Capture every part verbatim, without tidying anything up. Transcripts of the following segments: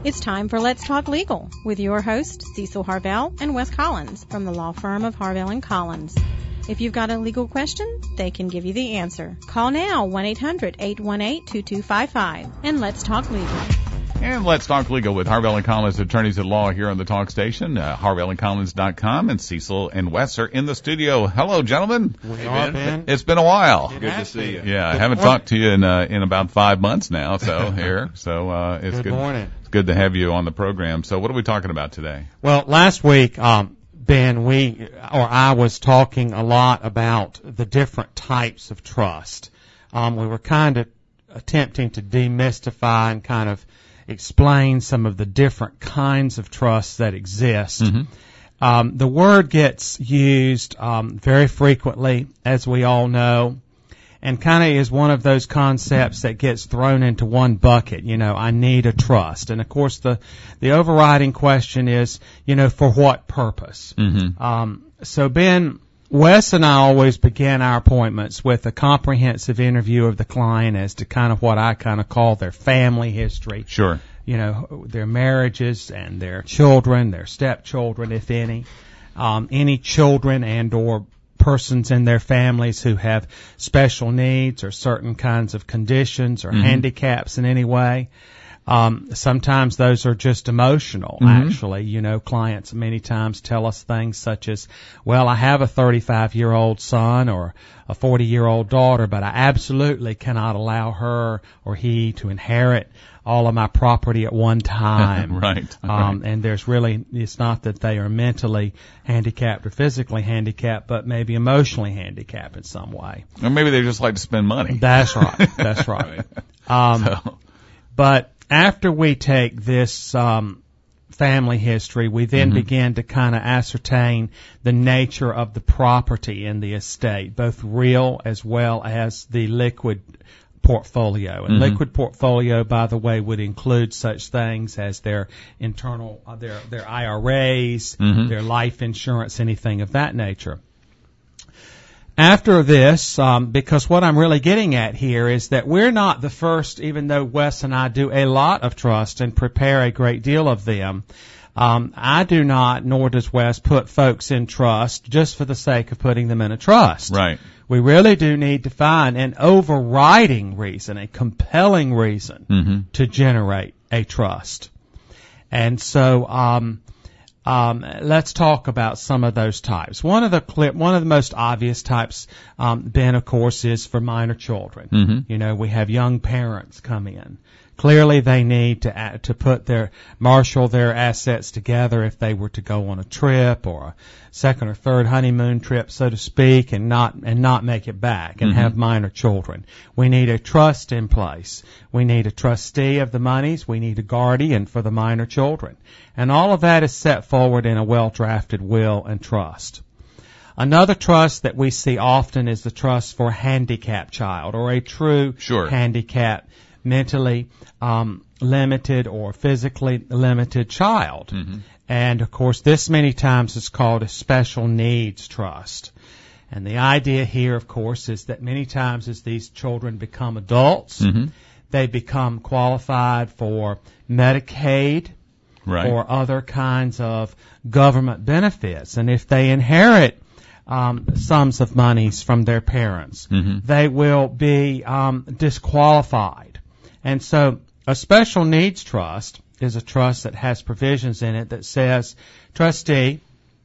It's time for Let's Talk Legal with your hosts, Cecil Harvell and Wes Collins from the law firm of Harvell and Collins. If you've got a legal question, they can give you the answer. Call now, one eight hundred eight one eight two two five five, and Let's Talk Legal. And Let's Talk Legal with Harvell and Collins, attorneys at law here on the Talk Station, uh, harvell and collins dot com, and Cecil and Wes are in the studio. Hello, gentlemen. We are, Ben. It's been a while. Good to see you. Yeah, I haven't talked to you in uh, in about five months now, so here. So uh, it's good. Good morning. It's good to have you on the program. So what are we talking about today? Well, last week, um, Ben, we or I was talking a lot about the different types of trust. Um, we were kind of attempting to demystify and kind of explain some of the different kinds of trusts that exist. Mm-hmm. Um, the word gets used um, very frequently, as we all know, and kind of is one of those concepts that gets thrown into one bucket. You know, I need a trust. And, of course, the, the overriding question is, you know, for what purpose? Mm-hmm. Um, so, Ben, Wes and I always begin our appointments with a comprehensive interview of the client as to kind of what I kind of call their family history. Sure. You know, their marriages and their children, their stepchildren, if any, um, any children and or persons in their families who have special needs or certain kinds of conditions or mm-hmm. handicaps in any way. Um, sometimes those are just emotional, mm-hmm. actually. You know, clients many times tell us things such as, well, I have a thirty-five-year-old son or a forty-year-old daughter, but I absolutely cannot allow her or he to inherit all of my property at one time. Right. Um, right. And there's really, it's not that they are mentally handicapped or physically handicapped, but maybe emotionally handicapped in some way. Or maybe they just like to spend money. That's right. That's right. Um, so. But after we take this um, family history, we then mm-hmm. begin to kind of ascertain the nature of the property in the estate, both real as well as the liquid portfolio. And mm-hmm. liquid portfolio, by the way, would include such things as their internal, uh, their their I R As, mm-hmm. their life insurance, anything of that nature. After this, um, because what I'm really getting at here is that we're not the first, even though Wes and I do a lot of trust and prepare a great deal of them, um, I do not, nor does Wes, put folks in trust just for the sake of putting them in a trust. Right. We really do need to find an overriding reason, a compelling reason mm-hmm. to generate a trust. And so, um, Um, let's talk about some of those types. One of the clear, one of the most obvious types, um, Ben, of course, is for minor children. Mm-hmm. You know, we have young parents come in. Clearly, they need to uh, to put their marshal their assets together if they were to go on a trip or a second or third honeymoon trip, so to speak, and not and not make it back and mm-hmm. have minor children. We need a trust in place. We need a trustee of the monies. We need a guardian for the minor children, and all of that is set forward in a well-drafted will and trust. Another trust that we see often is the trust for a handicapped child or a true sure. handicapped, mentally um, limited or physically limited child. Mm-hmm. And, of course, this many times is called a special needs trust. And the idea here, of course, is that many times as these children become adults, mm-hmm. they become qualified for Medicaid right. or other kinds of government benefits. And if they inherit Um, sums of monies from their parents, mm-hmm. they will be um, disqualified. And so a special needs trust is a trust that has provisions in it that says, trustee,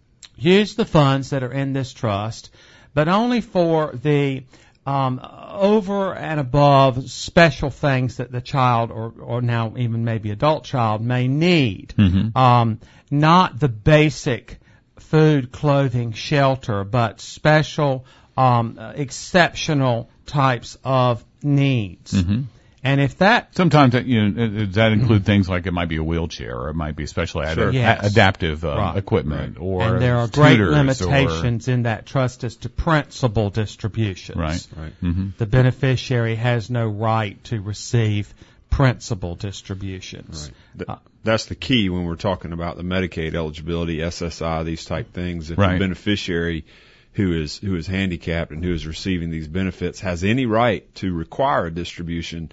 use the funds that are in this trust, but only for the um, over and above special things that the child or, or now even maybe adult child may need, mm-hmm. um, not the basic food, clothing, shelter, but special, um, exceptional types of needs. Mm-hmm. And if that sometimes that, you know, does that include things like it might be a wheelchair or it might be specially sure. ad- yes. adaptive um, right. equipment right. or and there are great tutors limitations or, in that trust as to principal distributions. Right. Right. Mm-hmm. The beneficiary has no right to receive principal distributions. Right. Uh, That's the key when we're talking about the Medicaid eligibility, S S I, these type things. If right. the beneficiary who is who is handicapped and who is receiving these benefits has any right to require a distribution,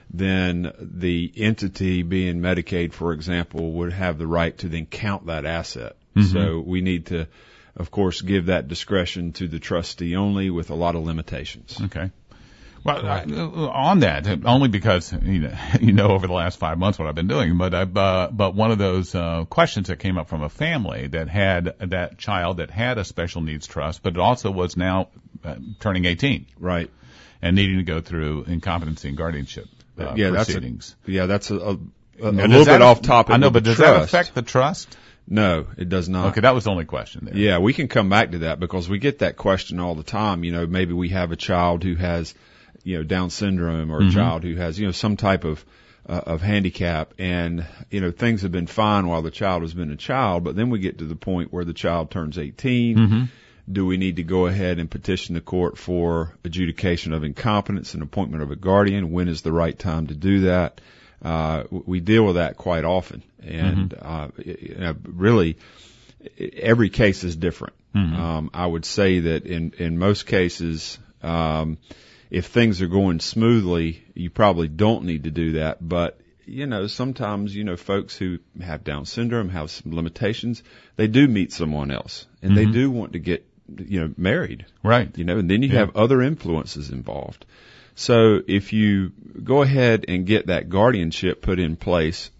then the entity being Medicaid, for example, would have the right to then count that asset. Mm-hmm. So we need to, of course, give that discretion to the trustee only with a lot of limitations. Okay. Well, I, on that, only because you know, you know, over the last five months what I've been doing, but I, uh, but one of those uh, questions that came up from a family that had that child that had a special needs trust, but it also was now uh, turning eighteen, right, and needing to go through incompetency and guardianship uh, yeah, proceedings. That's a, yeah, that's a, a, a now, little bit that, off topic. I know, but does trust. that affect the trust? No, it does not. Okay, that was the only question there. Yeah, we can come back to that because we get that question all the time. You know, maybe we have a child who has, you know, Down syndrome or a mm-hmm. child who has, you know, some type of, uh, of handicap, and, you know, things have been fine while the child has been a child, but then we get to the point where the child turns eighteen. Mm-hmm. Do we need to go ahead and petition the court for adjudication of incompetence and appointment of a guardian? When is the right time to do that? Uh, we deal with that quite often, and, mm-hmm. uh, you know, really every case is different. Mm-hmm. Um, I would say that in, in most cases, um, if things are going smoothly, you probably don't need to do that. But, you know, sometimes, you know, folks who have Down syndrome, have some limitations, they do meet someone else and mm-hmm. they do want to get, you know, married. Right. You know, and then you yeah. have other influences involved. So if you go ahead and get that guardianship put in place,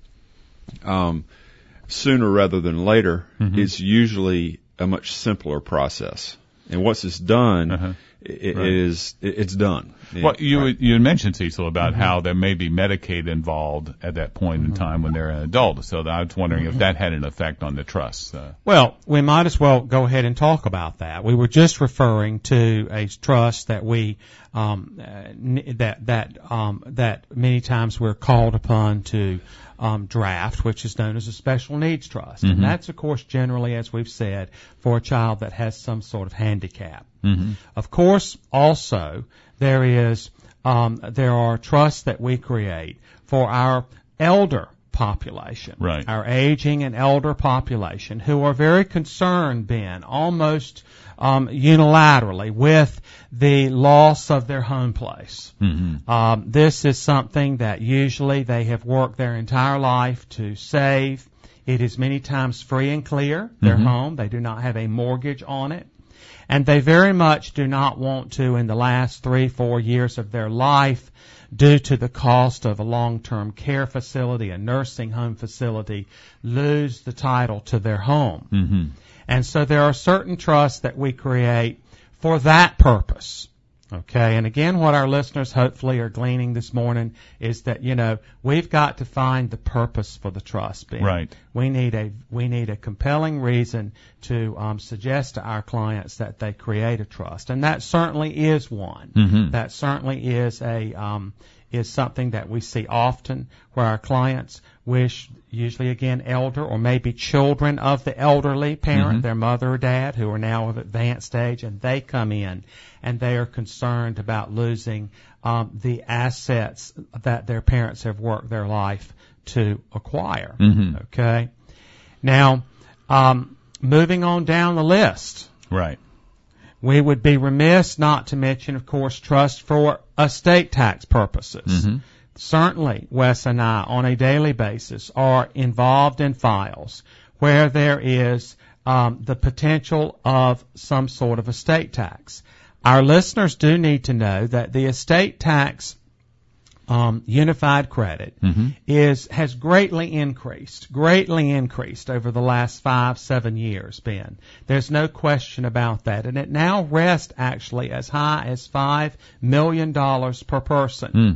um, sooner rather than later, mm-hmm. it's usually a much simpler process. And once it's done, uh-huh. it, right. it is, it, it's done. Well, you right. you mentioned, Cecil, about mm-hmm. how there may be Medicaid involved at that point mm-hmm. in time when they're an adult. So I was wondering mm-hmm. if that had an effect on the trust. Uh, well, we might as well go ahead and talk about that. We were just referring to a trust that we um, uh, that that um, that many times we're called upon to um, draft, which is known as a special needs trust, mm-hmm. and that's, of course, generally, as we've said, for a child that has some sort of handicap. Mm-hmm. Of course, also there is um, there are trusts that we create for our elder population, right. our aging and elder population, who are very concerned, Ben, almost um, unilaterally with the loss of their home place. Mm-hmm. Um, this is something that usually they have worked their entire life to save. It is many times free and clear, their mm-hmm. home. They do not have a mortgage on it. And they very much do not want to, in the last three, four years of their life, due to the cost of a long-term care facility, a nursing home facility, lose the title to their home. Mm-hmm. And so there are certain trusts that we create for that purpose. Okay, and again, what our listeners hopefully are gleaning this morning is that, you know, we've got to find the purpose for the trust, Ben. Right. We need a we need a compelling reason to um, suggest to our clients that they create a trust, and that certainly is one. Mm-hmm. That certainly is a um, is something that we see often, where our clients wish, usually again elder or maybe children of the elderly parent, mm-hmm. their mother or dad, who are now of advanced age, and they come in and they are concerned about losing um, the assets that their parents have worked their life to acquire. Mm-hmm. Okay. Now, um, moving on down the list. Right. We would be remiss not to mention, of course, trust for estate tax purposes. Mm-hmm. Certainly, Wes and I, on a daily basis, are involved in files where there is um, the potential of some sort of estate tax. Our listeners do need to know that the estate tax um, unified credit mm-hmm. is has greatly increased, greatly increased over the last five, seven years, Ben. There's no question about that. And it now rests actually as high as five million dollars per person. Mm.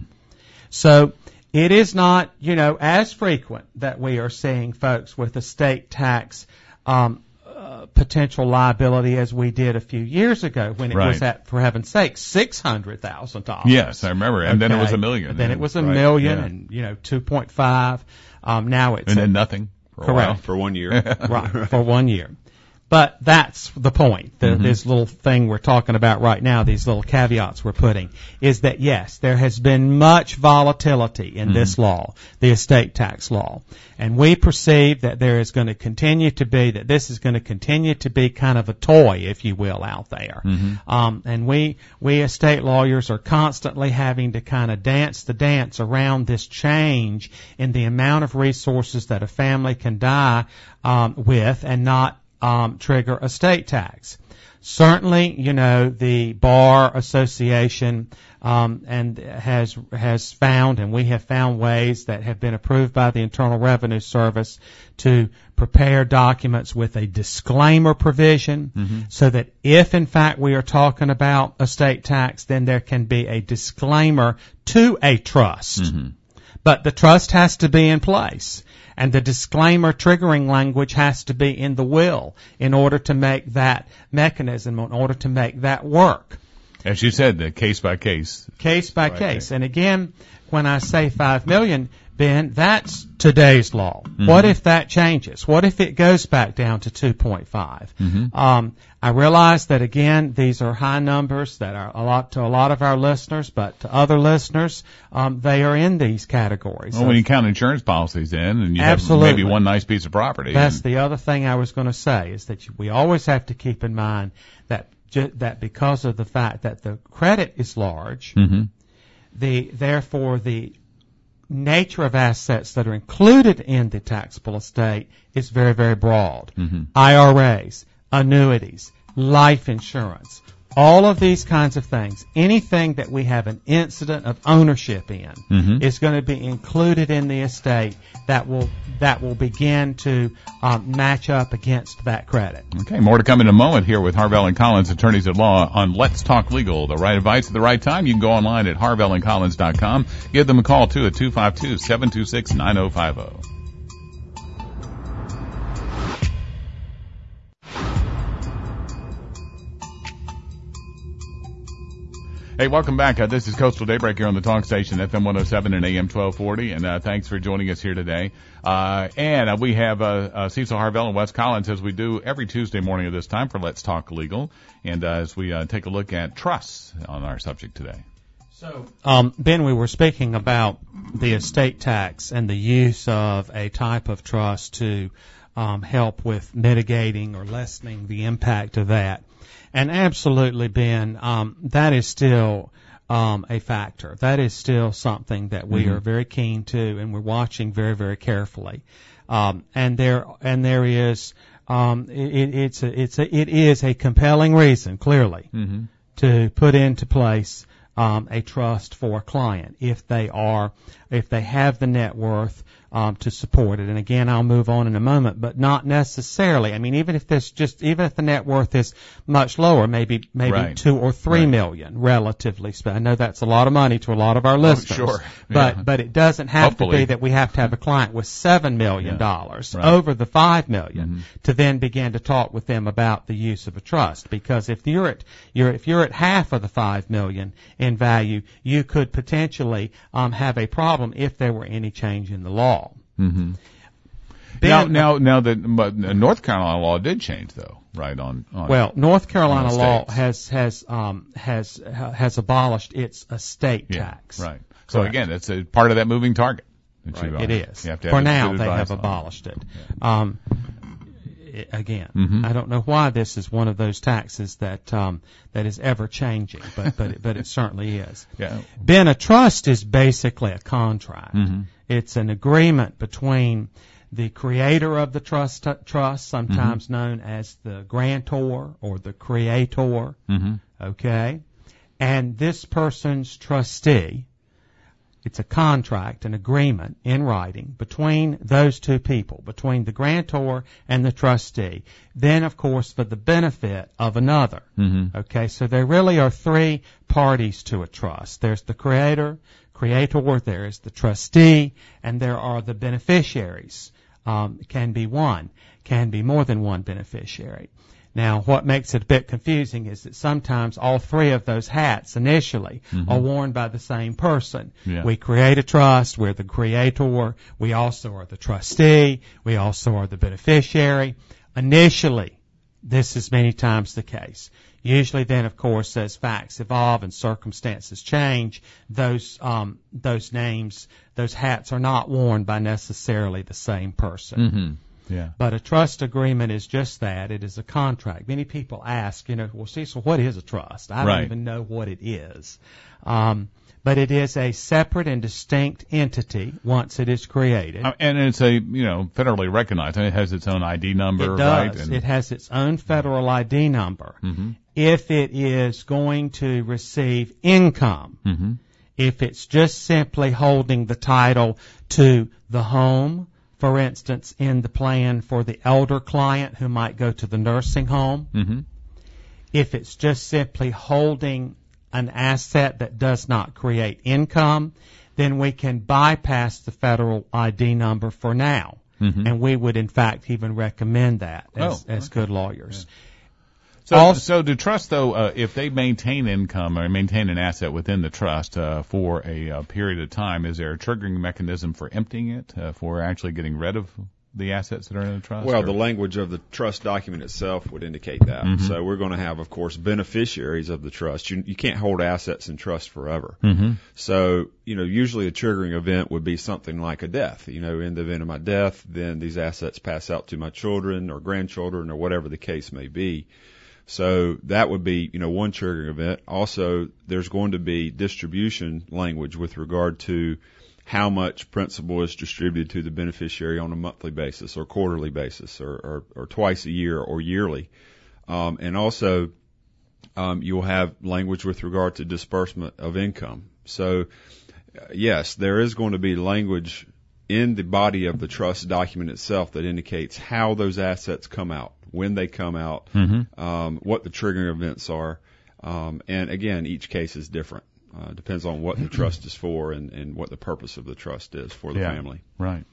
So it is not, you know, as frequent that we are seeing folks with estate tax um, uh, potential liability as we did a few years ago when it right. was at, for heaven's sake, six hundred thousand dollars. Yes, I remember. And okay. then it was a million. And then it was a right. million yeah. and, you know, two point five. Um, now it's and a, then nothing. For correct. For one year. Right, for one year. but that's the point. The, Mm-hmm. This little thing we're talking about right now, these little caveats we're putting, is that yes, there has been much volatility in Mm-hmm. this law, the estate tax law. And we perceive that there is going to continue to be, that this is going to continue to be kind of a toy, if you will, out there. Mm-hmm. Um, and we, we estate lawyers are constantly having to kind of dance the dance around this change in the amount of resources that a family can die um, with and not um, trigger estate tax. Certainly, you know, the Bar Association um, and has has found, and we have found ways that have been approved by the Internal Revenue Service to prepare documents with a disclaimer provision, Mm-hmm. so that if in fact we are talking about estate tax, then there can be a disclaimer to a trust. Mm-hmm. But the trust has to be in place, and the disclaimer triggering language has to be in the will in order to make that mechanism, in order to make that work. As you said, the case by case. Case by Right case. there. And again, when I say five million, Ben, that's today's law. Mm-hmm. What if that changes? What if it goes back down to two point five? Mm-hmm. Um, I realize that again, these are high numbers that are a lot to a lot of our listeners, but to other listeners, um, they are in these categories. Well, when you count insurance policies in, and you Absolutely. have maybe one nice piece of property. That's and, the other thing I was going to say, is that you, we always have to keep in mind that ju- that because of the fact that the credit is large, mm-hmm. the therefore the nature of assets that are included in the taxable estate is very, very broad. Mm-hmm. I R As, annuities, life insurance, all of these kinds of things, anything that we have an incident of ownership in, Mm-hmm. is going to be included in the estate that will that will begin to um, match up against that credit. Okay, more to come in a moment here with Harvell and Collins, attorneys at law, on Let's Talk Legal. The right advice at the right time. You can go online at harvell and collins dot com. Give them a call, too, at two five two, seven two six, nine oh five oh. Hey, welcome back. Uh, this is Coastal Daybreak here on the Talk Station, F M one oh seven and A M twelve forty, and uh, thanks for joining us here today. Uh, and uh, we have uh, uh, Cecil Harvell and Wes Collins, as we do every Tuesday morning at this time, for Let's Talk Legal, and uh, as we uh, take a look at trusts on our subject today. So, um, Ben, we were speaking about the estate tax and the use of a type of trust to um, help with mitigating or lessening the impact of that. And absolutely, Ben, um, that is still um, a factor. That is still something that we Mm-hmm. are very keen to, and we're watching very, very carefully. Um, and there, and there is, um, it, it's a, it's a, it is a compelling reason, clearly, Mm-hmm. to put into place um, a trust for a client if they are, if they have the net worth um, to support it. And again, I'll move on in a moment, but not necessarily. I mean, even if there's just, even if the net worth is much lower, maybe maybe Right. two or three Right. million, relatively speaking. I know that's a lot of money to a lot of our listeners. sure. But Yeah. but it doesn't have to Hopefully. be that we have to have a client with seven million dollars Right. over the five million Mhm. to then begin to talk with them about the use of a trust. Because if you're at you're if you're at half of the five million in value, you could potentially um, have a problem if there were any change in the law. Mm-hmm. Ben- Now, now, now the but North Carolina law did change, though, right? On, on Well, North Carolina on law estates. has has um, has has abolished its estate yeah, tax. right. So Correct. again, it's a part of that moving target. that you, It uh, is. you have to For have now, good they advice have on. abolished it. Um, i- again, Mhm. I don't know why this is one of those taxes that um, that is ever changing, but but it, but it certainly is. Yeah. Ben, a trust is basically a contract. Mhm. It's an agreement between the creator of the trust, trust, sometimes Mm-hmm. known as the grantor or the creator, Mm-hmm. okay, and this person's trustee. It's a contract, an agreement in writing between those two people, between the grantor and the trustee. Then, of course, for the benefit of another. Mm-hmm. Okay, so there really are three parties to a trust. There's the creator, creator, there is the trustee, and there are the beneficiaries. Um, can be one, can be more than one beneficiary. Now, what makes it a bit confusing is that sometimes all three of those hats initially Mhm. are worn by the same person. Yeah. We create a trust, we're the creator, we also are the trustee, we also are the beneficiary. Initially, this is many times the case. Usually then, of course, as facts evolve and circumstances change, those um, those names, those hats are not worn by necessarily the same person. Mm-hmm. Yeah. But a trust agreement is just that. It is a contract. Many people ask, you know, well, Cecil, what is a trust? I Right. don't even know what it is. Um, but it is a separate and distinct entity once it is created. Uh, and it's a, you know, federally recognized. It has its own I D number, It right? does. And, It has its own federal I D number. mm-hmm. If it is going to receive income, Mm-hmm. if it's just simply holding the title to the home, for instance, in the plan for the elder client who might go to the nursing home, Mm-hmm. if it's just simply holding an asset that does not create income, then we can bypass the federal I D number for now. Mm-hmm. And we would, in fact, even recommend that as, Oh, as good lawyers. So, Also- so do trusts, though, uh, if they maintain income or maintain an asset within the trust uh, for a uh, period of time, is there a triggering mechanism for emptying it, uh, for actually getting rid of the assets that are in the trust? Well, or? the language of the trust document itself would indicate that. Mhm. So we're going to have, of course, beneficiaries of the trust. You, you can't hold assets in trust forever. Mm-hmm. So, you know, usually a triggering event would be something like a death. You know, in the event of my death, then these assets pass out to my children or grandchildren or whatever the case may be. So that would be, you know, one triggering event. Also, there's going to be distribution language with regard to how much principal is distributed to the beneficiary on a monthly basis or quarterly basis or, or, or twice a year or yearly. Um, and also, um, you'll have language with regard to disbursement of income. So, uh, yes, there is going to be language in the body of the trust document itself that indicates how those assets come out, when they come out, Mm-hmm. um, what the triggering events are. Um, and again, each case is different. Uh, depends on what the trust is for and, and what the purpose of the trust is for the Yeah. family. Right.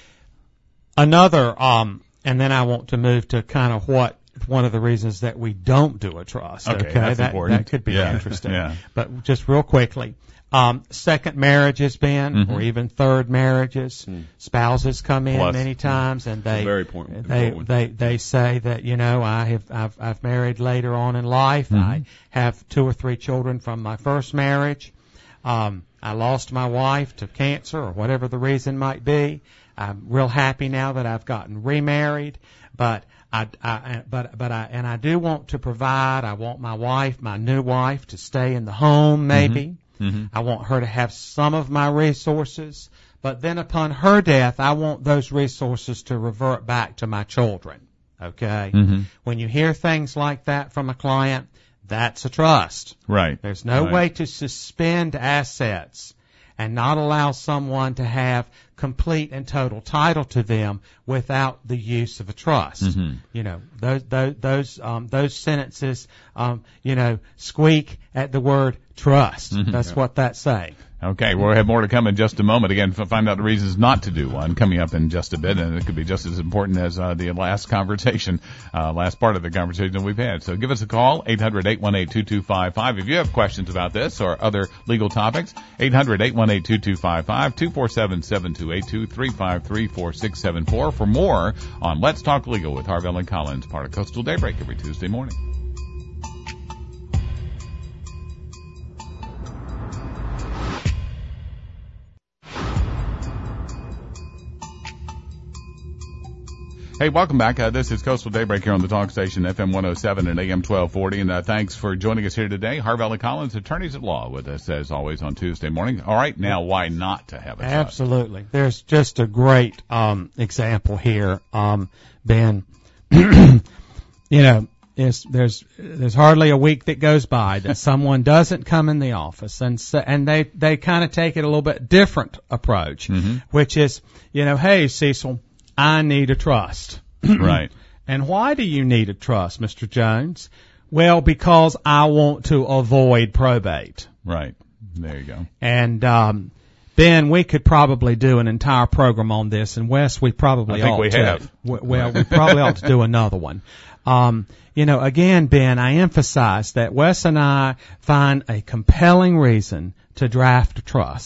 Another, um, and then I want to move to kind of what one of the reasons that we don't do a trust. Okay, Okay, that's that, important. that could be Yeah, interesting. yeah. But just real quickly, um, second marriages, Ben, Mhm. or even third marriages, Mm. spouses come in Plus. many times and they Very important. they important. they they say that, you know, I have I've I've married later on in life. Mhm. I have two or three children from my first marriage. Um, I lost my wife to cancer or whatever the reason might be. I'm real happy now that I've gotten remarried, but I, I but but I and I do want to provide. I want my wife, my new wife, to stay in the home maybe. Mm-hmm. I want her to have some of my resources, but then upon her death, I want those resources to revert back to my children. Okay? Mm-hmm. When you hear things like that from a client, that's a trust. Right. There's no Right. way to suspend assets and not allow someone to have complete and total title to them without the use of a trust. Mm-hmm. You know, those those those um, those sentences, um, you know, squeak at the word trust. Mhm. That's what that's saying. Okay, we'll have more to come in just a moment. Again, f- find out the reasons not to do one coming up in just a bit, and it could be just as important as uh, the last conversation, uh, last part of the conversation that we've had. So give us a call, eight hundred, eight one eight, two two five five. If you have questions about this or other legal topics, eight hundred, eight one eight, two two five five, two four seven, seven two eight two, three five three, four six seven four for more on Let's Talk Legal with Harvell and Collins, part of Coastal Daybreak every Tuesday morning. Hey, welcome back. Uh, this is Coastal Daybreak here on the Talk Station, F M one oh seven and A M twelve forty. And uh, thanks for joining us here today. Harvell and Collins, attorneys at law, with us as always on Tuesday morning. All right, now why not to have a trust? Absolutely. There's just a great um, example here, um, Ben. you know, it's, there's there's hardly a week that goes by that someone doesn't come in the office and so, and they they kind of take it a little bit different approach, Mm-hmm. which is, you know, hey Cecil, I need a trust. Right. And why do you need a trust, Mister Jones? Well, because I want to avoid probate. Right. There you go. And um, Ben, we could probably do an entire program on this, and Wes, we probably I think ought we to. have. W- Well, we probably ought to do another one. Um, you know, again, Ben, I emphasize that Wes and I find a compelling reason to draft a trust.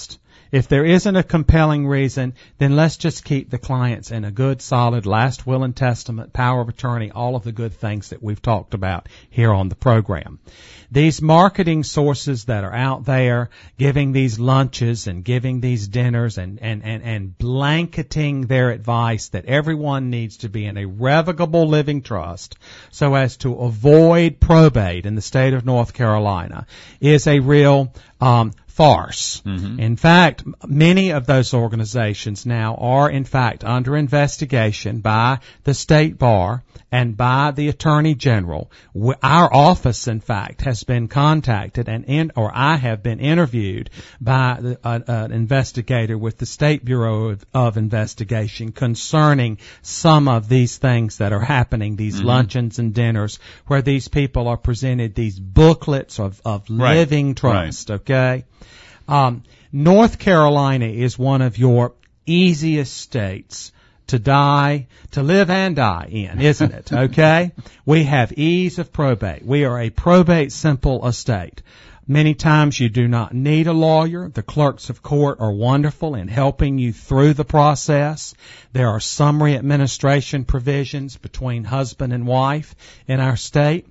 If there isn't a compelling reason, then let's just keep the clients in a good, solid last will and testament, power of attorney, all of the good things that we've talked about here on the program. These marketing sources that are out there giving these lunches and giving these dinners and, and, and, and blanketing their advice that everyone needs to be in a revocable living trust so as to avoid probate in the state of North Carolina is a real um, farce. Mm-hmm. In fact, many of those organizations now are in fact under investigation by the state bar and by the Attorney General. Our office, in fact, has been contacted and in, or I have been interviewed by the, uh, an investigator with the State Bureau of, of Investigation concerning some of these things that are happening, these mm-hmm. luncheons and dinners where these people are presented these booklets of, of right. living trust, right. okay? Um, North Carolina is one of your easiest states to die, to live and die in, isn't it? Okay? We have ease of probate. We are a probate simple estate. Many times you do not need a lawyer. The clerks of court are wonderful in helping you through the process. There are summary administration provisions between husband and wife in our state.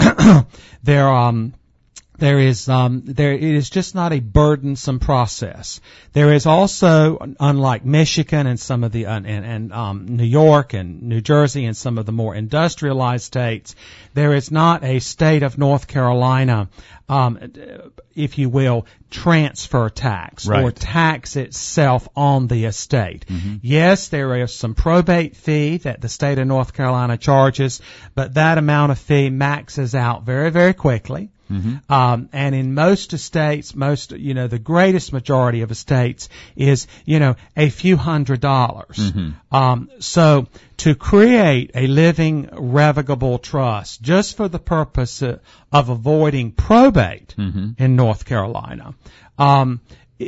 there um There is, um, there, it is just not a burdensome process. There is also, unlike Michigan and some of the, uh, and, and, um, New York and New Jersey and some of the more industrialized states, there is not a state of North Carolina, um, if you will, transfer tax right. or tax itself on the estate. Mm-hmm. Yes, there is some probate fee that the state of North Carolina charges, but that amount of fee maxes out very, very quickly. Mm-hmm. Um, and in most estates, most, you know, the greatest majority of estates is, you know, a few hundred dollars. Mm-hmm. Um, so to create a living revocable trust just for the purpose of, of avoiding probate mm-hmm. in North Carolina, um,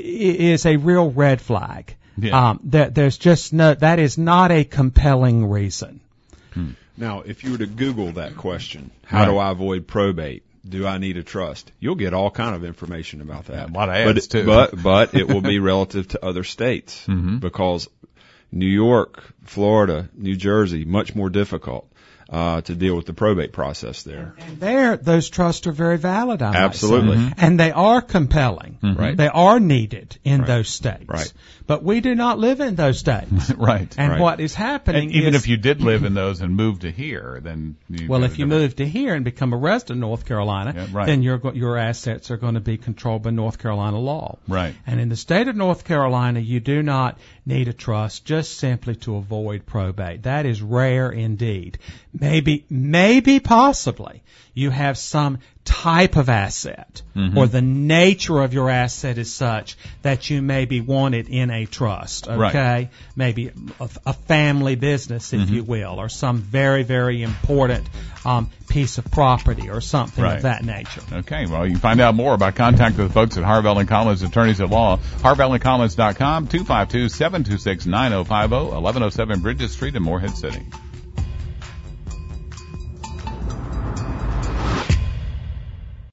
is a real red flag. Yeah. Um, that there's just no, that is not a compelling reason. Hmm. Now, if you were to Google that question, how right. do I avoid probate? Do I need a trust? You'll get all kind of information about that. Yeah, a lot of ads, but, too. But, but it will be relative to other states mm-hmm. because New York, Florida, New Jersey, much more difficult uh, to deal with the probate process there. And there, those trusts are very valid, I Absolutely. might say. Mm-hmm. And they are compelling. Mm-hmm. Right. They are needed in right. those states. Right. But we do not live in those states. right. And right. what is happening and even is, if you did live in those and moved to here, then you well, if you move to here and become a resident of North Carolina, yeah, right. then your your assets are going to be controlled by North Carolina law. Right. And in the state of North Carolina, you do not need a trust just simply to avoid probate. That is rare indeed. Maybe, maybe, possibly, you have some type of asset mm-hmm. or the nature of your asset is such that you maybe want it in a trust, okay? Right. Maybe a, a family business, if mm-hmm. you will, or some very, very important um, piece of property or something right. of that nature. Okay, well, you can find out more about contact with the folks at Harvell and Collins, attorneys at law, harvell and collins dot com, two five two, seven two six, nine oh five oh, eleven oh seven Bridges Street in Morehead City.